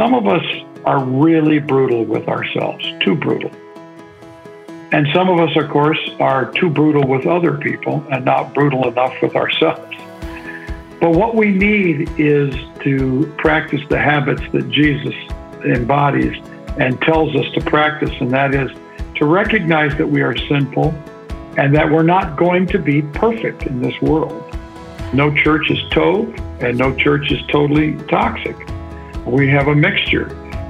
some of us are really brutal with ourselves, too brutal. And some of us, of course, are too brutal with other people and not brutal enough with ourselves. But what we need is to practice the habits that Jesus embodies and tells us to practice, and that is to recognize that we are sinful and that we're not going to be perfect in this world. No church is tov, and no church is totally toxic. We have a mixture.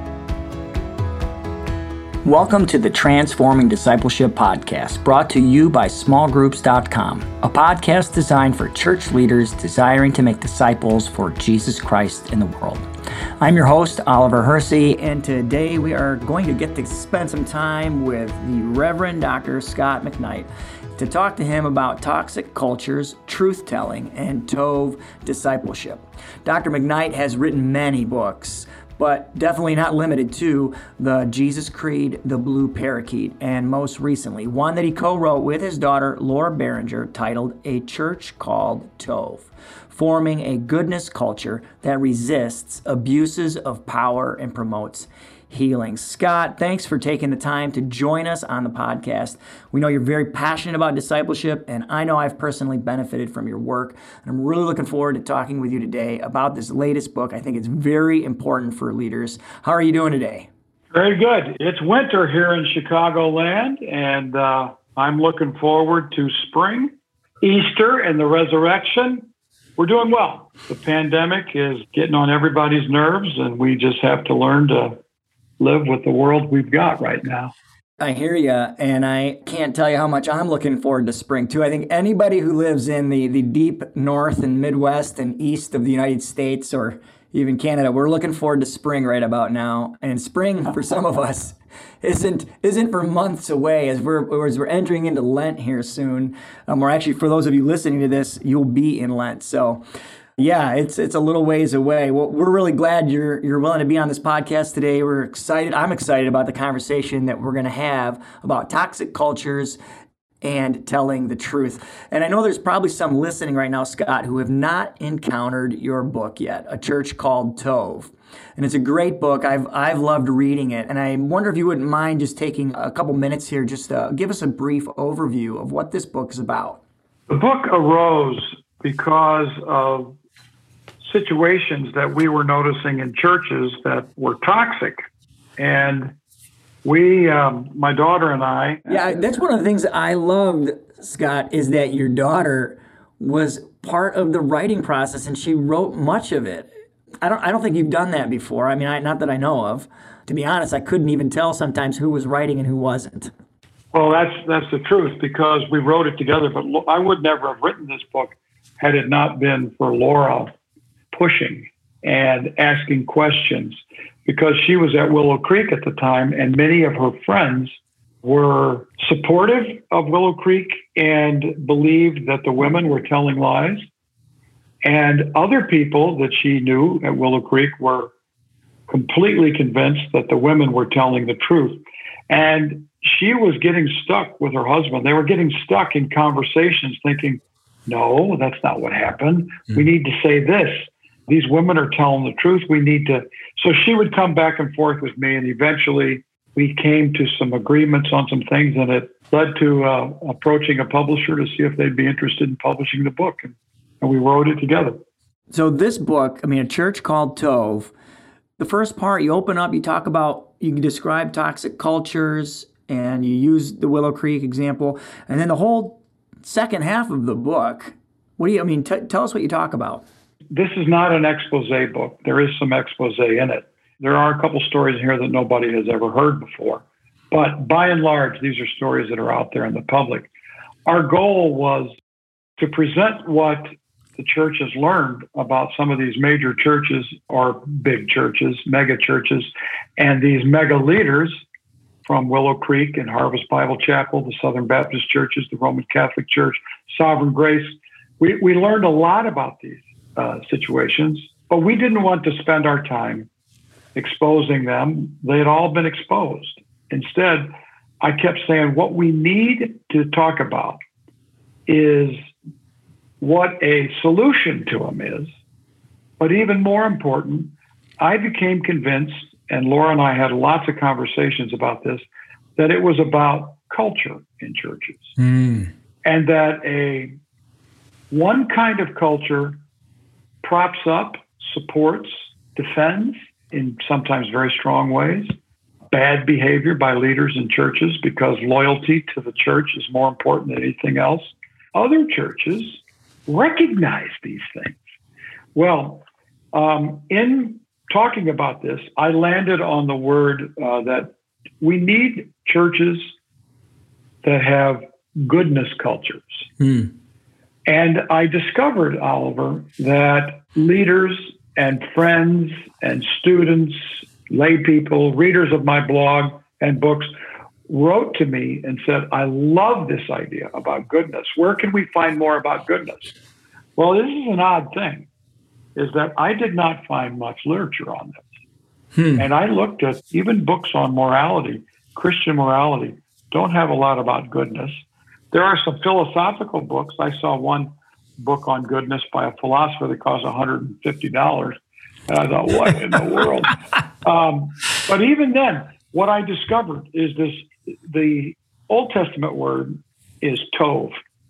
Welcome to the Transforming Discipleship Podcast, brought to you by smallgroups.com, a podcast designed for church leaders desiring to make disciples for Jesus Christ in the world. I'm your host, Oliver Hersey, and today we are going to get to spend some time with the Reverend Dr. Scot McKnight to talk to him about toxic cultures, truth-telling, and Tov discipleship. Dr. McKnight has written many books, but definitely not limited to the Jesus Creed, the Blue Parakeet, and most recently, one that he co-wrote with his daughter, Laura Barringer, titled A Church Called Tov, forming a goodness culture that resists abuses of power and promotes healing. Scot, thanks for taking the time to join us on the podcast. We know you're very passionate about discipleship, and I know I've personally benefited from your work. And I'm really looking forward to talking with you today about this latest book. I think it's very important for leaders. How are you doing today? Very good. It's winter here in Chicagoland, and I'm looking forward to spring, Easter, and the resurrection. We're doing well. The pandemic is getting on everybody's nerves, and we just have to learn to live with the world we've got right now. I hear you, and I can't tell you how much I'm looking forward to spring, too. I think anybody who lives in the deep north and Midwest and east of the United States or even Canada, we're looking forward to spring right about now. And spring, for some of us, isn't for months away as we're entering into Lent here soon. Or actually, for those of you listening to this, you'll be in Lent. So yeah, it's a little ways away. Well, we're really glad you're willing to be on this podcast today. We're excited. I'm excited about the conversation that we're going to have about toxic cultures and telling the truth. And I know there's probably some listening right now, Scot, who have not encountered your book yet, A Church Called Tov. And it's a great book. I've loved reading it. And I wonder if you wouldn't mind just taking a couple minutes here just to give us a brief overview of what this book is about. The book arose because of situations that we were noticing in churches that were toxic. And we, my daughter and I... Yeah, that's one of the things that I loved, Scot, is that your daughter was part of the writing process and she wrote much of it. I don't think you've done that before. I mean, not that I know of. To be honest, I couldn't even tell sometimes who was writing and who wasn't. Well, that's the truth, because we wrote it together, but I would never have written this book had it not been for Laura pushing and asking questions, because she was at Willow Creek at the time, and many of her friends were supportive of Willow Creek and believed that the women were telling lies. And other people that she knew at Willow Creek were completely convinced that the women were telling the truth. And she was getting stuck with her husband. They were getting stuck in conversations thinking, no, that's not what happened. We need to say this. These women are telling the truth. We need to. So she would come back and forth with me, and eventually we came to some agreements on some things, and it led to approaching a publisher to see if they'd be interested in publishing the book, and we wrote it together. So this book, A Church Called Tov, the first part, you open up, you describe toxic cultures, and you use the Willow Creek example, and then the whole second half of the book, tell us what you talk about. This is not an expose book. There is some expose in it. There are a couple stories in here that nobody has ever heard before. But by and large, these are stories that are out there in the public. Our goal was to present what the church has learned about some of these major churches or big churches, mega churches, and these mega leaders from Willow Creek and Harvest Bible Chapel, the Southern Baptist churches, the Roman Catholic Church, Sovereign Grace. We learned a lot about these situations, but we didn't want to spend our time exposing them. They had all been exposed. Instead, I kept saying what we need to talk about is what a solution to them is, but even more important, I became convinced, and Laura and I had lots of conversations about this, that it was about culture in churches. And that one kind of culture props up, supports, defends in sometimes very strong ways bad behavior by leaders in churches because loyalty to the church is more important than anything else. Other churches recognize these things. Well, in talking about this, I landed on the word that we need churches that have goodness cultures. And I discovered, Oliver, that leaders and friends and students, lay people, readers of my blog and books wrote to me and said, I love this idea about goodness. Where can we find more about goodness? Well, this is an odd thing, is that I did not find much literature on this. And I looked at even books on morality, Christian morality, don't have a lot about goodness. There are some philosophical books. I saw one book on goodness by a philosopher that cost $150. And I thought, what in the world? But even then, what I discovered is the Old Testament word is tov.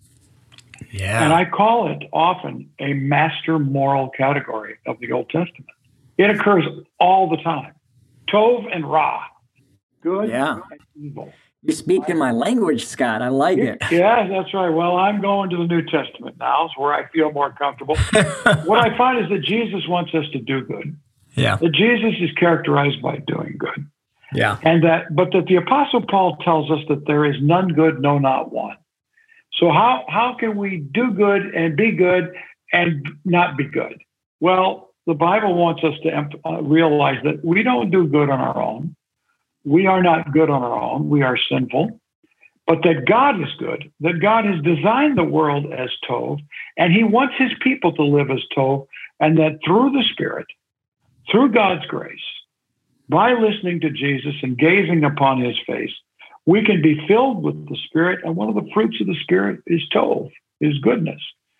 Yeah. And I call it often a master moral category of the Old Testament. It occurs all the time. Tov and ra, good and evil. You're speaking my language, Scott. I like it. Yeah, that's right. Well, I'm going to the New Testament now. It's where I feel more comfortable. What I find is that Jesus wants us to do good. Yeah. That Jesus is characterized by doing good. Yeah. But that the Apostle Paul tells us that there is none good, no, not one. So how can we do good and be good and not be good? Well, the Bible wants us to realize that we don't do good on our own. We are not good on our own. We are sinful. But that God is good, that God has designed the world as tov, and he wants his people to live as tov, and that through the Spirit, through God's grace, by listening to Jesus and gazing upon his face, we can be filled with the Spirit, and one of the fruits of the Spirit is tov, is goodness.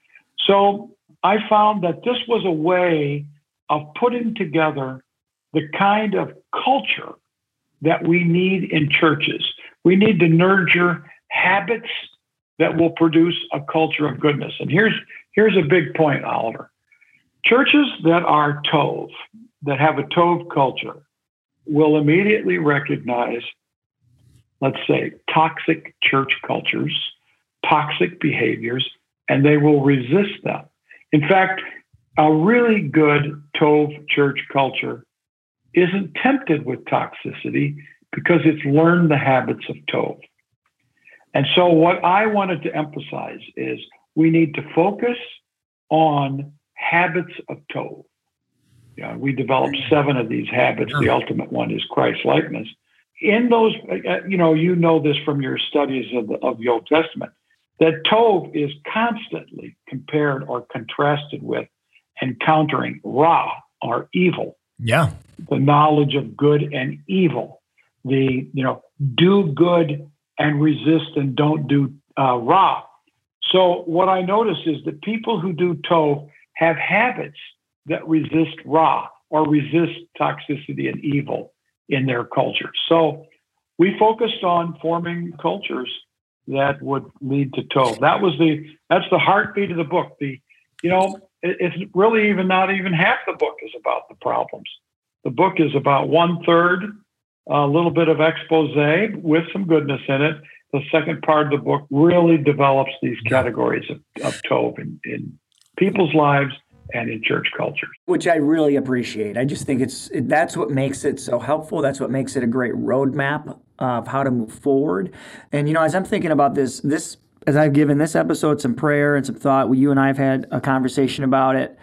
So I found that this was a way of putting together the kind of culture that we need in churches. We need to nurture habits that will produce a culture of goodness. And here's a big point, Oliver. Churches that are tov, that have a tov culture, will immediately recognize, let's say, toxic church cultures, toxic behaviors, and they will resist them. In fact, a really good tov church culture isn't tempted with toxicity because it's learned the habits of tov. And so what I wanted to emphasize is we need to focus on habits of tov. We developed 7 of these habits. The ultimate one is Christ-likeness. In those, you know this from your studies of the Old Testament, that tov is constantly compared or contrasted with encountering ra, or evil. Yeah. The knowledge of good and evil. The, do good and resist and don't do ra. So what I notice is that people who do tov have habits that resist ra, or resist toxicity and evil in their culture. So we focused on forming cultures that would lead to tov. That's the heartbeat of the book. It's really not even half the book is about the problems. The book is about 1/3, a little bit of expose with some goodness in it. The second part of the book really develops these categories of tov in people's lives and in church cultures. Which I really appreciate. I just think that's what makes it so helpful. That's what makes it a great roadmap of how to move forward. And, as I'm thinking about this, as I've given this episode some prayer and some thought, you and I have had a conversation about it.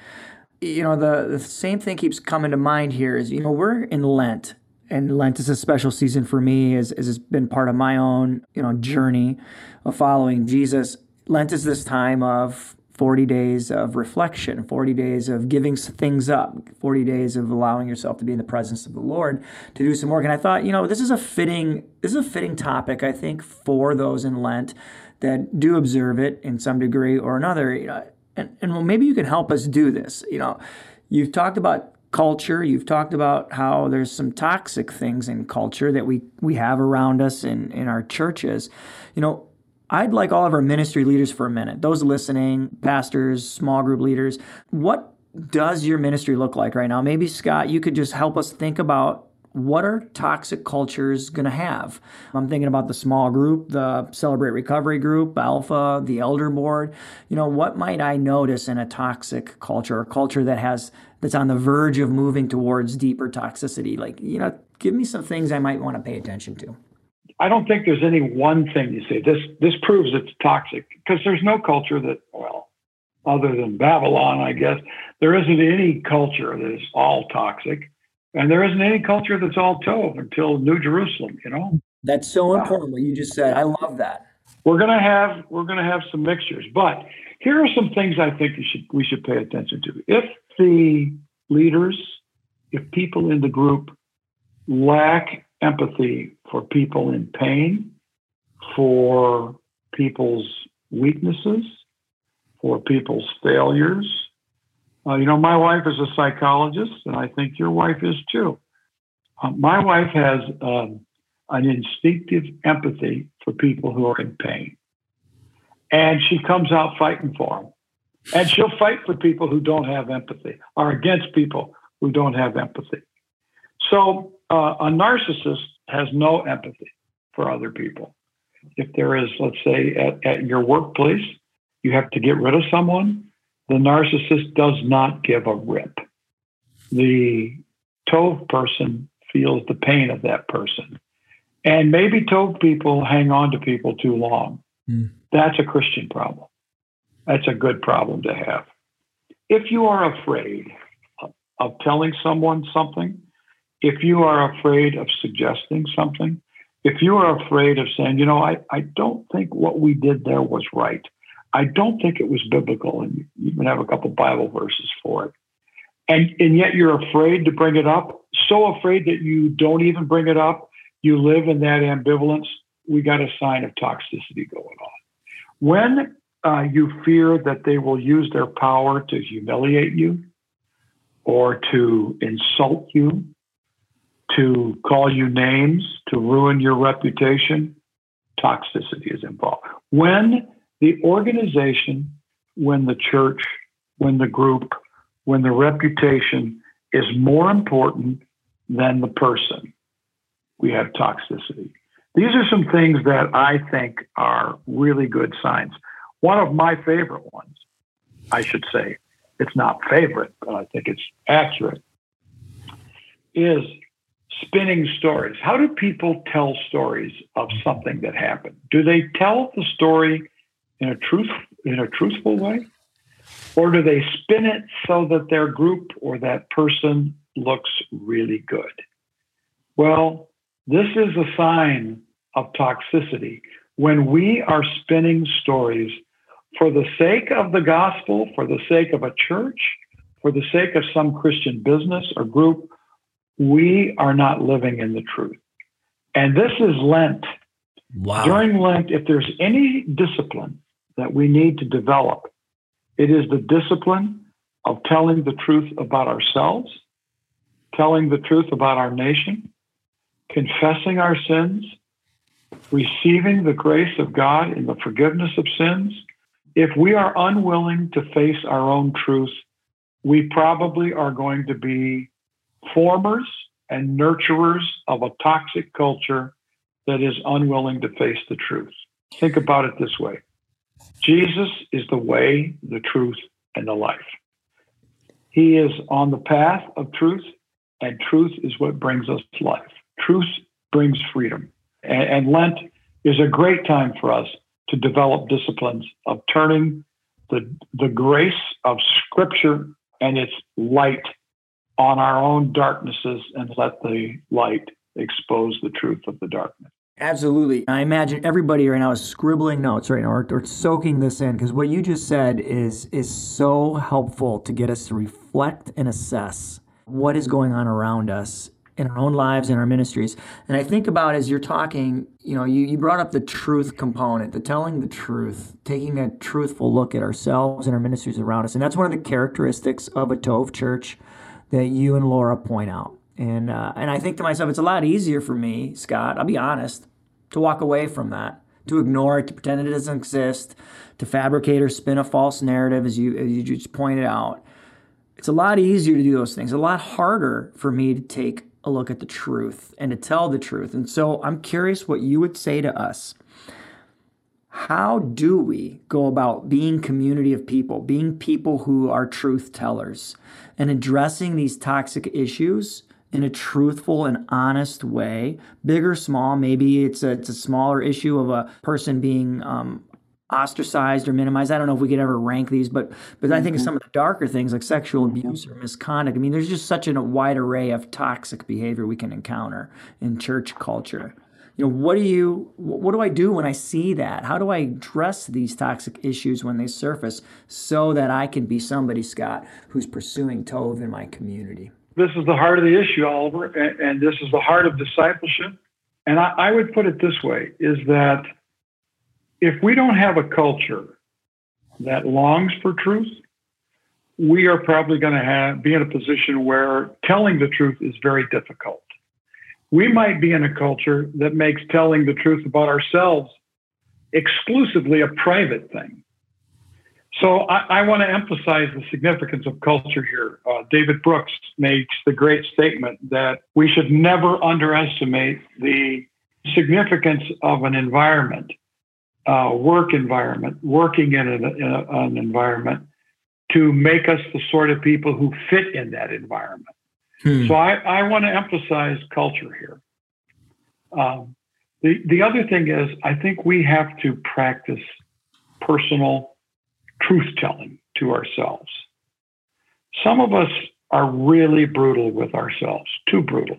The same thing keeps coming to mind here is, we're in Lent, and Lent is a special season for me as it's been part of my own, journey of following Jesus. Lent is this time of 40 days of reflection, 40 days of giving things up, 40 days of allowing yourself to be in the presence of the Lord to do some work. And I thought, this is a fitting topic, I think, for those in Lent that do observe it in some degree or another. And well, maybe you can help us do this. You've talked about culture. You've talked about how there's some toxic things in culture that we have around us in our churches. I'd like all of our ministry leaders for a minute, those listening, pastors, small group leaders, what does your ministry look like right now? Maybe, Scott, you could just help us think about what are toxic cultures going to have? I'm thinking about the small group, the Celebrate Recovery group, Alpha, the elder board. What might I notice in a toxic culture, or culture that's on the verge of moving towards deeper toxicity? Give me some things I might want to pay attention to. I don't think there's any one thing you say, this proves it's toxic, because there's no culture that, other than Babylon, I guess, there isn't any culture that is all toxic. And there isn't any culture that's all Tov until New Jerusalem, That's so important what you just said. I love that. We're gonna have some mixtures, but here are some things I think we should pay attention to. If the leaders, if people in the group lack empathy for people in pain, for people's weaknesses, for people's failures. My wife is a psychologist, and I think your wife is too. My wife has an instinctive empathy for people who are in pain. And she comes out fighting for them. And she'll fight for people who don't have empathy, or against people who don't have empathy. So a narcissist has no empathy for other people. If there is, let's say, at your workplace, you have to get rid of someone, the narcissist does not give a rip. The Tov person feels the pain of that person. And maybe Tov people hang on to people too long. That's a Christian problem. That's a good problem to have. If you are afraid of telling someone something, if you are afraid of suggesting something, if you are afraid of saying, I don't think what we did there was right. I don't think it was biblical, and you even have a couple Bible verses for it. And yet you're afraid to bring it up, so afraid that you don't even bring it up. You live in that ambivalence. We got a sign of toxicity going on. When you fear that they will use their power to humiliate you, or to insult you, to call you names, to ruin your reputation, toxicity is involved. When the organization, when the church, when the group, when the reputation is more important than the person, we have toxicity. These are some things that I think are really good signs. One of my favorite ones, I should say, it's not favorite, but I think it's accurate, is spinning stories. How do people tell stories of something that happened? Do they tell the story in a truthful way? Or do they spin it so that their group or that person looks really good? Well, this is a sign of toxicity. When we are spinning stories for the sake of the gospel, for the sake of a church, for the sake of some Christian business or group, we are not living in the truth. And this is Lent. Wow. During Lent, if there's any discipline that we need to develop, it is the discipline of telling the truth about ourselves, telling the truth about our nation, confessing our sins, receiving the grace of God in the forgiveness of sins. If we are unwilling to face our own truth, we probably are going to be formers and nurturers of a toxic culture that is unwilling to face the truth. Think about it this way. Jesus is the way, the truth, and the life. He is on the path of truth, and truth is what brings us life. Truth brings freedom. And Lent is a great time for us to develop disciplines of turning the grace of Scripture and its light on our own darknesses and let the light expose the truth of the darkness. Absolutely. I imagine everybody right now is scribbling notes right now or soaking this in, because what you just said is so helpful to get us to reflect and assess what is going on around us in our own lives, in our ministries. And I think about, as you're talking, you brought up the truth component, the telling the truth, taking a truthful look at ourselves and our ministries around us. And that's one of the characteristics of a Tov church that you and Laura point out. And I think to myself, it's a lot easier for me, Scott, I'll be honest, to walk away from that, to ignore it, to pretend it doesn't exist, to fabricate or spin a false narrative, as you just pointed out. It's a lot easier to do those things, a lot harder for me to take a look at the truth and to tell the truth. And so I'm curious what you would say to us. How do we go about being community of people, being people who are truth tellers, and addressing these toxic issues in a truthful and honest way, big or small? Maybe it's a smaller issue of a person being ostracized or minimized. I don't know if we could ever rank these, but I think of some of the darker things like sexual abuse or misconduct. I mean, there's just such a wide array of toxic behavior we can encounter in church culture. What do I do when I see that? How do I address these toxic issues when they surface so that I can be somebody, Scott, who's pursuing Tov in my community? This is the heart of the issue, Oliver, and this is the heart of discipleship. And I would put it this way, is that if we don't have a culture that longs for truth, we are probably going to be in a position where telling the truth is very difficult. We might be in a culture that makes telling the truth about ourselves exclusively a private thing. So I want to emphasize the significance of culture here. David Brooks makes the great statement that we should never underestimate the significance of an environment, work environment, working in an environment to make us the sort of people who fit in that environment. So I want to emphasize culture here. The other thing is, I think we have to practice personal truth-telling to ourselves. Some of us are really brutal with ourselves, too brutal.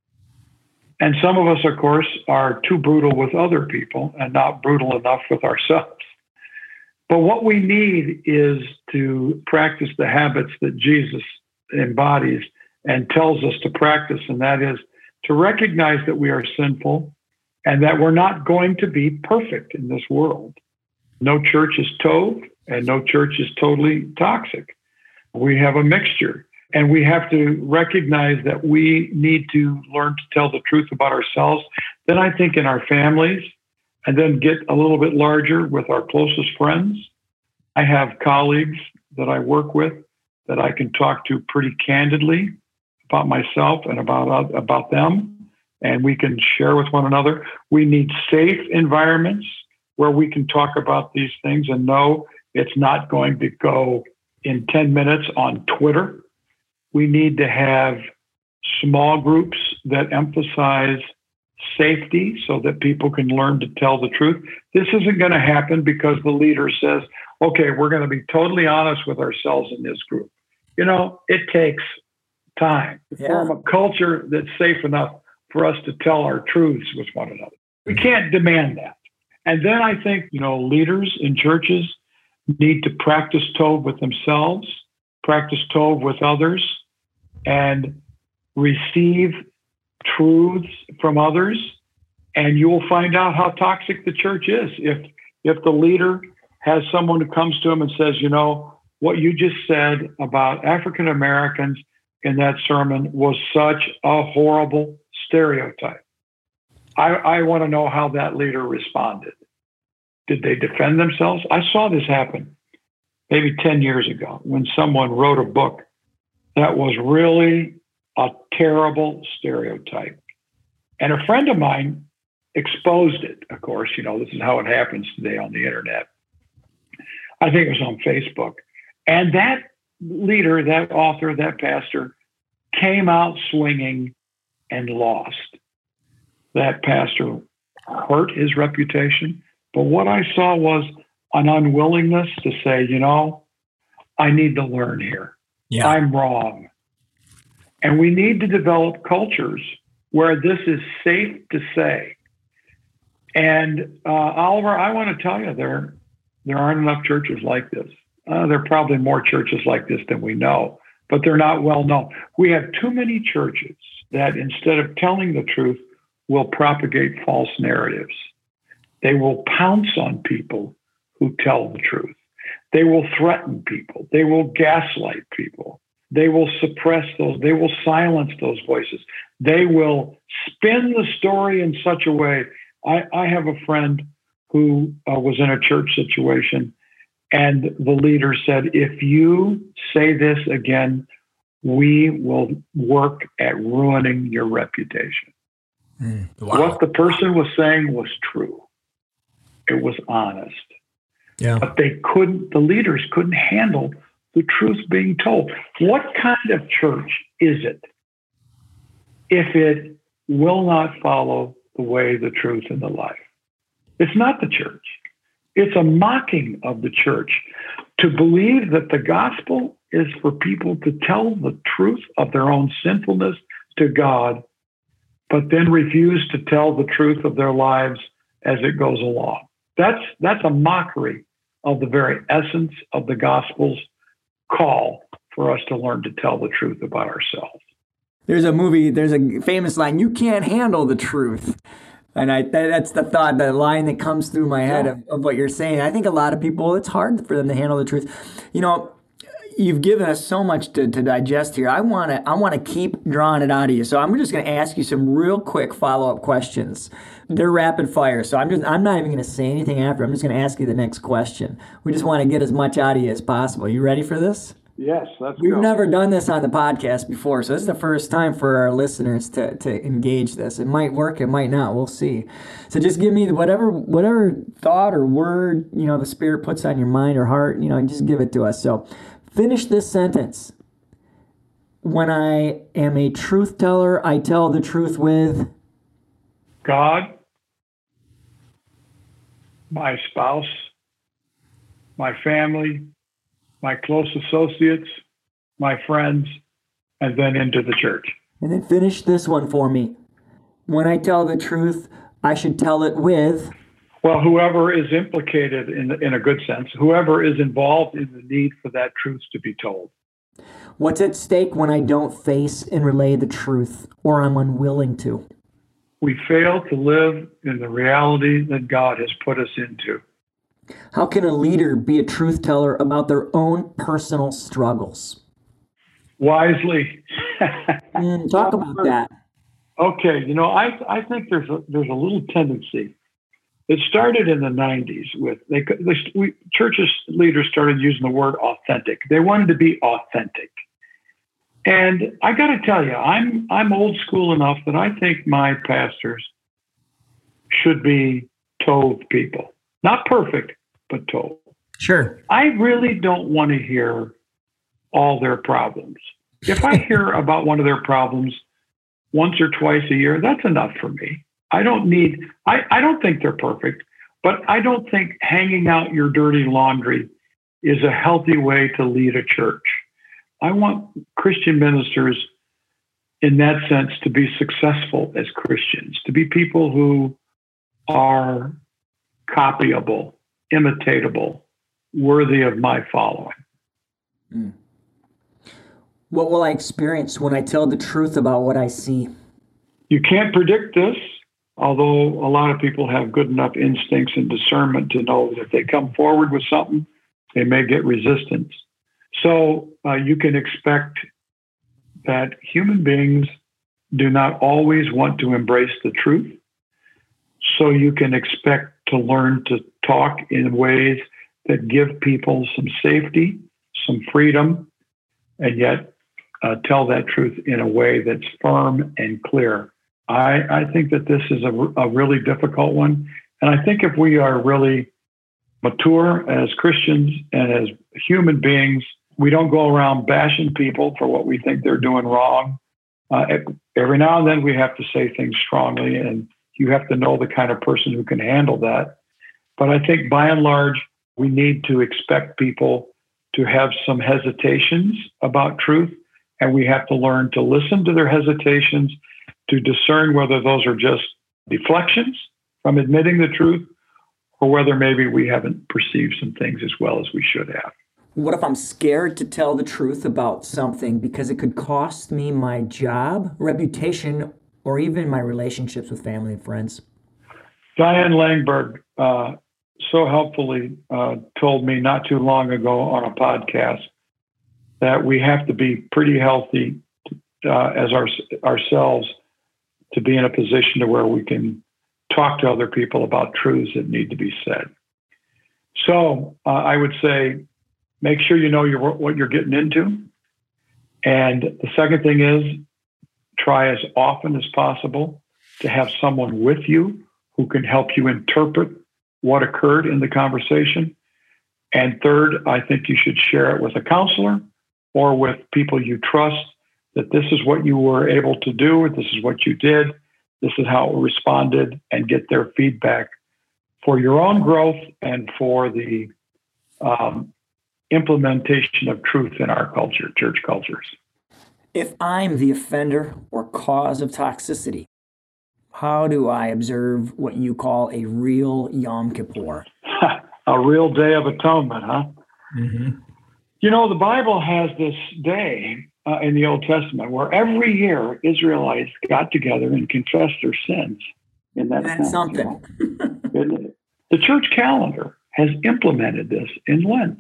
And some of us, of course, are too brutal with other people and not brutal enough with ourselves. But what we need is to practice the habits that Jesus embodies and tells us to practice, and that is to recognize that we are sinful and that we're not going to be perfect in this world. No church is Tov, and no church is totally toxic. We have a mixture, and we have to recognize that we need to learn to tell the truth about ourselves. Then I think in our families, and then get a little bit larger with our closest friends. I have colleagues that I work with that I can talk to pretty candidly about myself and about them, and we can share with one another. We need safe environments where we can talk about these things and know it's not going to go in 10 minutes on Twitter. We need to have small groups that emphasize safety so that people can learn to tell the truth. This isn't going to happen because the leader says, okay, we're going to be totally honest with ourselves in this group. It takes time to form a culture that's safe enough for us to tell our truths with one another. We can't demand that. And then I think, leaders in churches need to practice Tov with themselves, practice Tov with others, and receive truths from others. And you will find out how toxic the church is. If the leader has someone who comes to him and says, what you just said about African Americans in that sermon was such a horrible stereotype. I want to know how that leader responded. Did they defend themselves? I saw this happen maybe 10 years ago when someone wrote a book that was really a terrible stereotype. And a friend of mine exposed it, of course. This is how it happens today on the internet. I think it was on Facebook. And that leader, that author, that pastor came out swinging and lost. That pastor hurt his reputation. But what I saw was an unwillingness to say, I need to learn here. Yeah. I'm wrong. And we need to develop cultures where this is safe to say. And Oliver, I want to tell you, there aren't enough churches like this. There are probably more churches like this than we know, but they're not well known. We have too many churches that instead of telling the truth, will propagate false narratives. They will pounce on people who tell the truth. They will threaten people. They will gaslight people. they will suppress those. They will silence those voices. They will spin the story in such a way. I have a friend who was in a church situation, and the leader said, if you say this again, we will work at ruining your reputation. Wow. What the person was saying was true. It was honest. Yeah. But the leaders couldn't handle the truth being told. What kind of church is it if it will not follow the way, the truth, and the life? It's not the church. It's a mocking of the church to believe that the gospel is for people to tell the truth of their own sinfulness to God, but then refuse to tell the truth of their lives as it goes along. That's a mockery of the very essence of the gospel's call for us to learn to tell the truth about ourselves. There's a famous line, you can't handle the truth. And that's the line that comes through my head of what you're saying. I think a lot of people, it's hard for them to handle the truth. You know, you've given us so much to digest here. I want to keep drawing it out of you. So I'm just going to ask you some real quick follow-up questions. They're rapid fire. So I'm not even going to say anything after. I'm just going to ask you the next question. We just want to get as much out of you as possible. You ready for this? Yes, let's We've go. never done this on the podcast before, so this is the first time for our listeners to engage this. It might work, it might not. We'll see. So just give me whatever thought or word, the Spirit puts on your mind or heart, just give it to us. So finish this sentence. When I am a truth teller, I tell the truth with God, my spouse, my family, my close associates, my friends, and then into the church. And then finish this one for me. When I tell the truth, I should tell it with... Well, whoever is implicated in a good sense, whoever is involved in the need for that truth to be told. What's at stake when I don't face and relay the truth, or I'm unwilling to? We fail to live in the reality that God has put us into. How can a leader be a truth teller about their own personal struggles? Wisely. Talk about that. Okay, I think there's a little tendency. It started in the 90s with churches leaders started using the word authentic. They wanted to be authentic. And I got to tell you, I'm old school enough that I think my pastors should be told people. Not perfect, but told. Sure. I really don't want to hear all their problems. If I hear about one of their problems once or twice a year, that's enough for me. I don't think they're perfect, but I don't think hanging out your dirty laundry is a healthy way to lead a church. I want Christian ministers in that sense to be successful as Christians, to be people who are copyable, imitatable, worthy of my following. What will I experience when I tell the truth about what I see? You can't predict this, although a lot of people have good enough instincts and discernment to know that if they come forward with something, they may get resistance. So you can expect that human beings do not always want to embrace the truth. So you can expect to learn to talk in ways that give people some safety, some freedom, and yet tell that truth in a way that's firm and clear. I think that this is a really difficult one. And I think if we are really mature as Christians and as human beings, we don't go around bashing people for what we think they're doing wrong. Every now and then we have to say things strongly, and you have to know the kind of person who can handle that. But I think by and large, we need to expect people to have some hesitations about truth, and we have to learn to listen to their hesitations, to discern whether those are just deflections from admitting the truth, or whether maybe we haven't perceived some things as well as we should have. What if I'm scared to tell the truth about something because it could cost me my job, reputation, or even my relationships with family and friends? Diane Langberg so helpfully told me not too long ago on a podcast that we have to be pretty healthy as ourselves to be in a position to where we can talk to other people about truths that need to be said. So I would say, make sure you know what you're getting into. And the second thing is, try as often as possible to have someone with you who can help you interpret what occurred in the conversation. And third, I think you should share it with a counselor or with people you trust, that this is what you were able to do, this is what you did, this is how it responded, and get their feedback for your own growth and for the implementation of truth in our culture, church cultures. If I'm the offender or cause of toxicity, how do I observe what you call a real Yom Kippur? A real Day of Atonement, huh? Mm-hmm. You know, the Bible has this day in the Old Testament where every year Israelites got together and confessed their sins. That's something. You know? The church calendar has implemented this in Lent.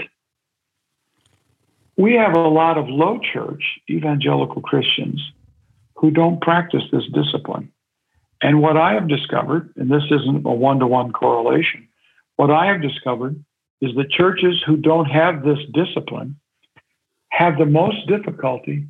We have a lot of low church evangelical Christians who don't practice this discipline. And what I have discovered, and this isn't a one-to-one correlation, what I have discovered is that churches who don't have this discipline have the most difficulty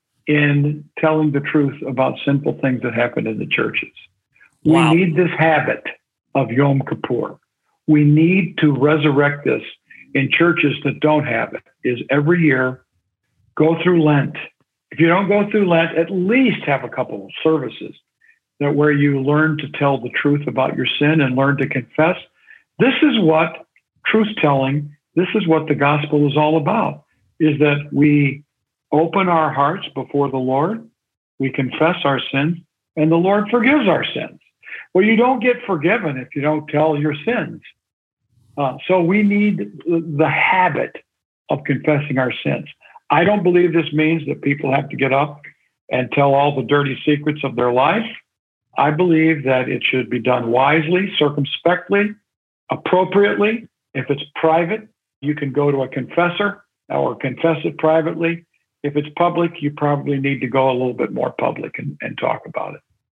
in telling the truth about sinful things that happen in the churches. Wow. We need this habit of Yom Kippur. We need to resurrect this in churches that don't have it, is every year go through Lent. If you don't go through Lent, at least have a couple of services that where you learn to tell the truth about your sin and learn to confess. This is what truth-telling, this is what the gospel is all about, is that we open our hearts before the Lord, we confess our sins, and the Lord forgives our sins. Well, you don't get forgiven if you don't tell your sins. So we need the habit of confessing our sins. I don't believe this means that people have to get up and tell all the dirty secrets of their life. I believe that it should be done wisely, circumspectly, appropriately. If it's private, you can go to a confessor or confess it privately. If it's public, you probably need to go a little bit more public and talk about it.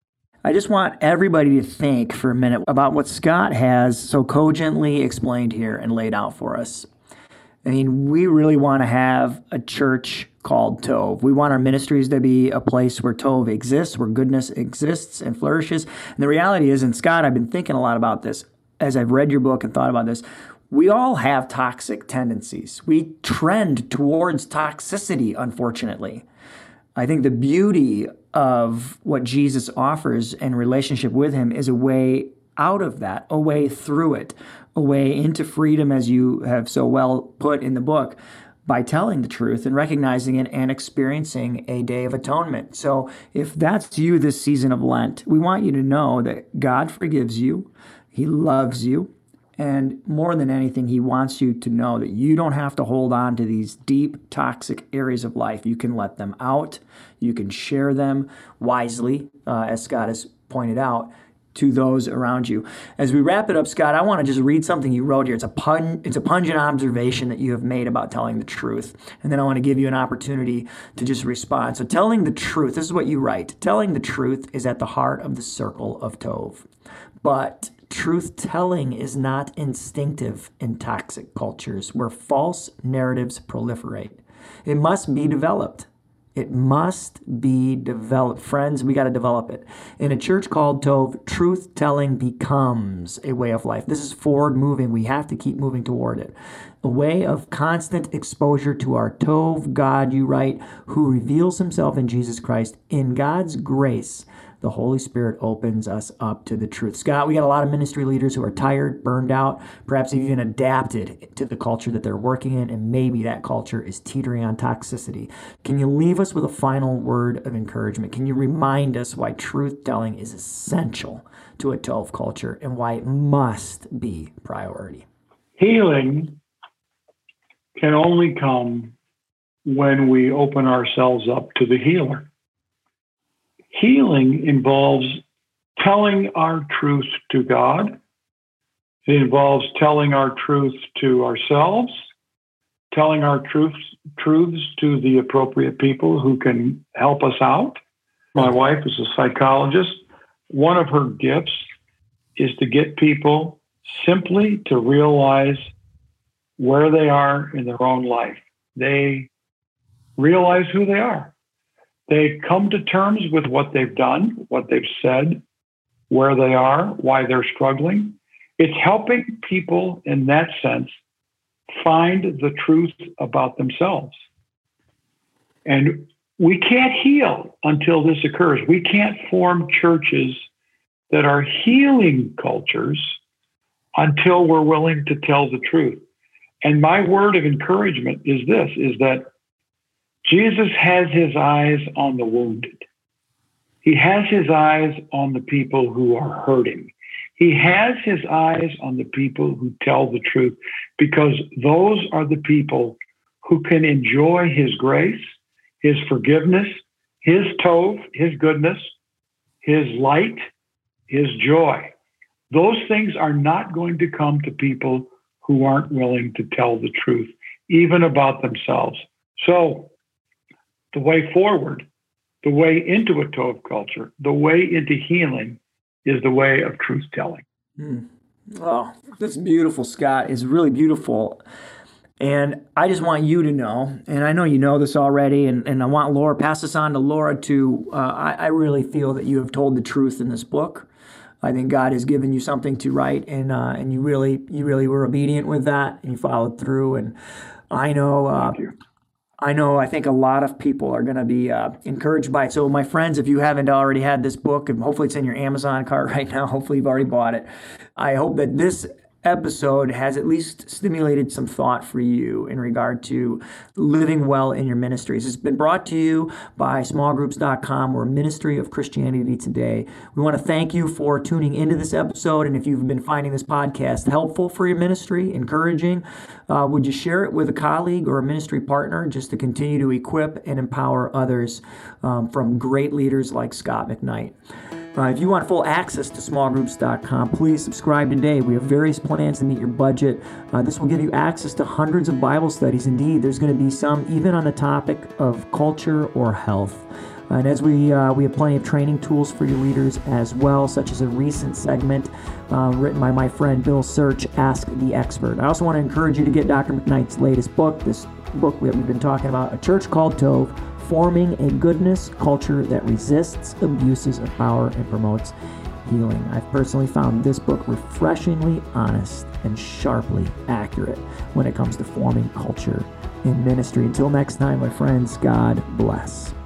I just want everybody to think for a minute about what Scott has so cogently explained here and laid out for us. I mean, we really want to have a church called Tov. We want our ministries to be a place where Tov exists, where goodness exists and flourishes. And the reality is, and Scott, I've been thinking a lot about this as I've read your book and thought about this, we all have toxic tendencies. We trend towards toxicity, unfortunately. I think the beauty of what Jesus offers in relationship with him is a way out of that, a way through it, a way into freedom, as you have so well put in the book, by telling the truth and recognizing it and experiencing a day of atonement. So if that's you this season of Lent, we want you to know that God forgives you, he loves you, and more than anything, he wants you to know that you don't have to hold on to these deep, toxic areas of life. You can let them out. You can share them wisely, as Scott has pointed out, to those around you. As we wrap it up, Scott, I want to just read something you wrote here. It's a pungent observation that you have made about telling the truth. And then I want to give you an opportunity to just respond. So telling the truth, this is what you write. Telling the truth is at the heart of the circle of Tov. But truth-telling is not instinctive in toxic cultures where false narratives proliferate. It must be developed. It must be developed. Friends, we got to develop it. In a church called Tov, truth-telling becomes a way of life. This is forward moving. We have to keep moving toward it. A way of constant exposure to our Tov God, you write, who reveals himself in Jesus Christ. In God's grace, the Holy Spirit opens us up to the truth. Scott, we got a lot of ministry leaders who are tired, burned out, perhaps even adapted to the culture that they're working in, and maybe that culture is teetering on toxicity. Can you leave us with a final word of encouragement? Can you remind us why truth-telling is essential to a Tov culture and why it must be priority? Healing can only come when we open ourselves up to the healer. Healing involves telling our truth to God. It involves telling our truth to ourselves, telling our truths to the appropriate people who can help us out. My wife is a psychologist. One of her gifts is to get people simply to realize where they are in their own life. They realize who they are. They come to terms with what they've done, what they've said, where they are, why they're struggling. It's helping people in that sense find the truth about themselves. And we can't heal until this occurs. We can't form churches that are healing cultures until we're willing to tell the truth. And my word of encouragement is this, is that Jesus has his eyes on the wounded. He has his eyes on the people who are hurting. He has his eyes on the people who tell the truth, because those are the people who can enjoy his grace, his forgiveness, his tov, his goodness, his light, his joy. Those things are not going to come to people who aren't willing to tell the truth, even about themselves. So the way forward, the way into a tov culture, the way into healing is the way of truth telling. Oh, that's beautiful, Scott. It's really beautiful. And I just want you to know, and I know you know this already, and I want Laura, pass this on to Laura too. I really feel that you have told the truth in this book. I think God has given you something to write, and you really were obedient with that, and you followed through. And I know, I think a lot of people are going to be encouraged by it. So my friends, if you haven't already had this book, and hopefully it's in your Amazon cart right now, hopefully you've already bought it. I hope that this episode has at least stimulated some thought for you in regard to living well in your ministries. It's been brought to you by smallgroups.com. We're a ministry of Christianity Today. We want to thank you for tuning into this episode. And if you've been finding this podcast helpful for your ministry, encouraging, would you share it with a colleague or a ministry partner just to continue to equip and empower others from great leaders like Scott McKnight. If you want full access to smallgroups.com, please subscribe today. We have various plans to meet your budget. This will give you access to hundreds of Bible studies. Indeed, there's going to be some even on the topic of culture or health. And as we have plenty of training tools for your leaders as well, such as a recent segment written by my friend Bill Search, Ask the Expert. I also want to encourage you to get Dr. McKnight's latest book, this book that we've been talking about, A Church Called Tov, Forming a Goodness Culture that Resists Abuses of Power and Promotes Healing. I've personally found this book refreshingly honest and sharply accurate when it comes to forming culture in ministry. Until next time, my friends, God bless.